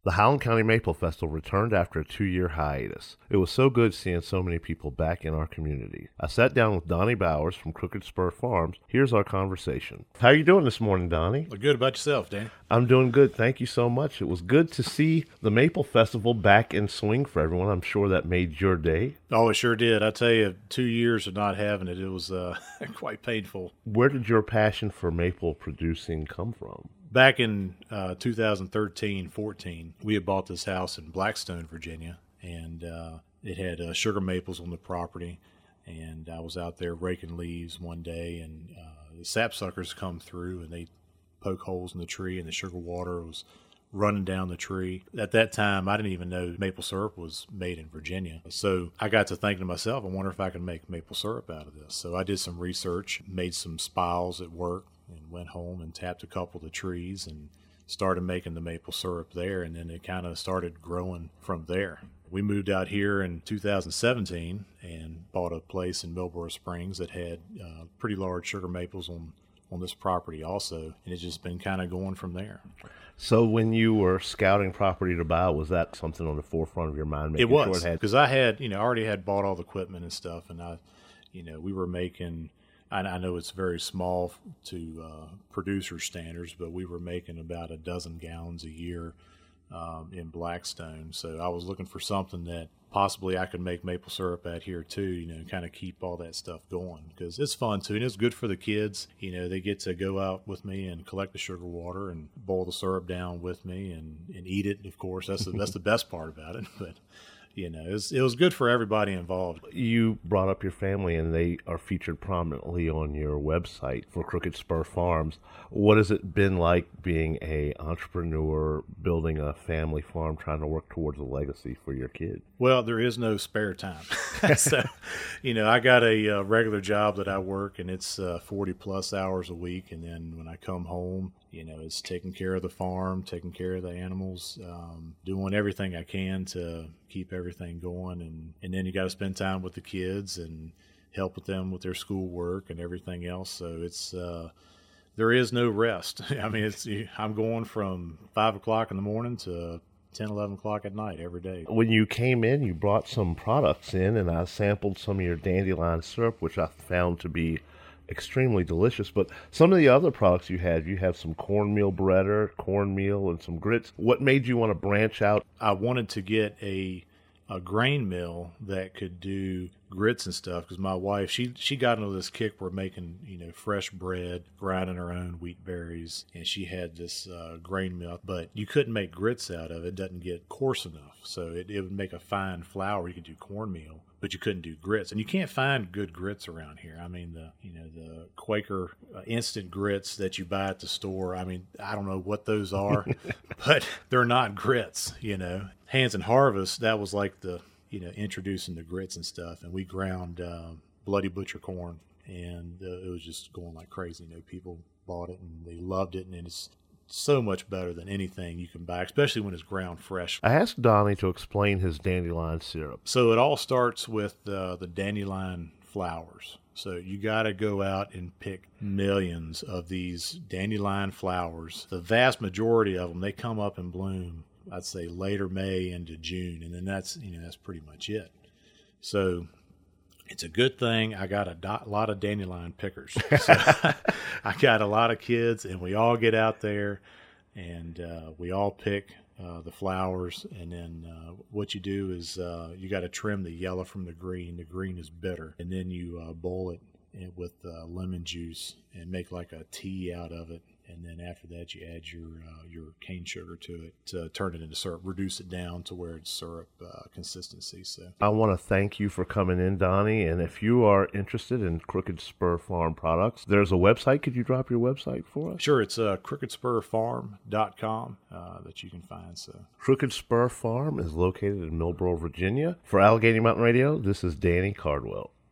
The Howland County Maple Festival returned after a 2-year hiatus. It was so good seeing so many people back in our community. I sat down with Donnie Bowers from Crooked Spur Farms. Here's our conversation. How are you doing this morning, Donnie? Well, good about yourself, Danny. I'm doing good. Thank you so much. It was good to see the Maple Festival back in swing for everyone. I'm sure that made your day. Oh, it sure did. I tell you, 2 years of not having it, it was quite painful. Where did your passion for maple producing come from? Back in 2013-14, we had bought this house in Blackstone, Virginia, and it had sugar maples on the property. And I was out there raking leaves one day, and the sapsuckers come through, and they poke holes in the tree, and the sugar water was running down the tree. At that time, I didn't even know maple syrup was made in Virginia. So I got to thinking to myself, I wonder if I can make maple syrup out of this. So I did some research, made some spiles at work, and went home and tapped a couple of the trees and started making the maple syrup there. And then it kind of started growing from there. We moved out here in 2017 and bought a place in Millboro Springs that had pretty large sugar maples on this property also. And it's just been kind of going from there. So when you were scouting property to buy, was that something on the forefront of your mind? It was, because I had, already had bought all the equipment and stuff, and we were making, I know it's very small to producer standards, but we were making about a dozen gallons a year in Blackstone. So I was looking for something that possibly I could make maple syrup out here too, and kind of keep all that stuff going, because it's fun too, and it's good for the kids. They get to go out with me and collect the sugar water and boil the syrup down with me and eat it. Of course, that's the best part about it. But it was good for everybody involved. You brought up your family, and they are featured prominently on your website for Crooked Spur Farms. What has it been like being an entrepreneur, building a family farm, trying to work towards a legacy for your kid? Well, there is no spare time. So, I got a regular job that I work, and it's 40-plus hours a week. And then when I come home, it's taking care of the farm, taking care of the animals, doing everything I can to keep everything going. And then you got to spend time with the kids and help with them with their schoolwork and everything else. So it's there is no rest. I mean, I'm going from 5 o'clock in the morning to 10, 11 o'clock at night every day. When you came in, you brought some products in, and I sampled some of your dandelion syrup, which I found to be extremely delicious. But some of the other products you have some cornmeal breader, cornmeal, and some grits. What made you want to branch out? I wanted to get a grain mill that could do grits and stuff, because my wife, she got into this kick for making fresh bread, grinding her own wheat berries, and she had this grain mill, but you couldn't make grits out of it. It doesn't get coarse enough, so it would make a fine flour. You could do cornmeal, but you couldn't do grits, and you can't find good grits around here. I mean, the Quaker instant grits that you buy at the store, I mean, I don't know what those are, but they're not grits. Hands and Harvest, that was like the introducing the grits and stuff, and we ground Bloody Butcher corn, and it was just going like crazy. People bought it and they loved it, and it's so much better than anything you can buy, especially when it's ground fresh. I asked Donnie to explain his dandelion syrup. So it all starts with the dandelion flowers. So you got to go out and pick millions of these dandelion flowers. The vast majority of them, they come up and bloom, I'd say later May into June, and then that's pretty much it. So it's a good thing I got a lot of dandelion pickers. So I got a lot of kids, and we all get out there, and we all pick the flowers. And then what you do is you got to trim the yellow from the green. The green is bitter, and then you boil it with lemon juice and make like a tea out of it. And then after that, you add your cane sugar to it to turn it into syrup, reduce it down to where it's syrup consistency. So I want to thank you for coming in, Donnie. And if you are interested in Crooked Spur Farm products, there's a website. Could you drop your website for us? Sure. It's crookedspurfarm.com that you can find. So Crooked Spur Farm is located in Millboro, Virginia. For Allegheny Mountain Radio, this is Danny Cardwell.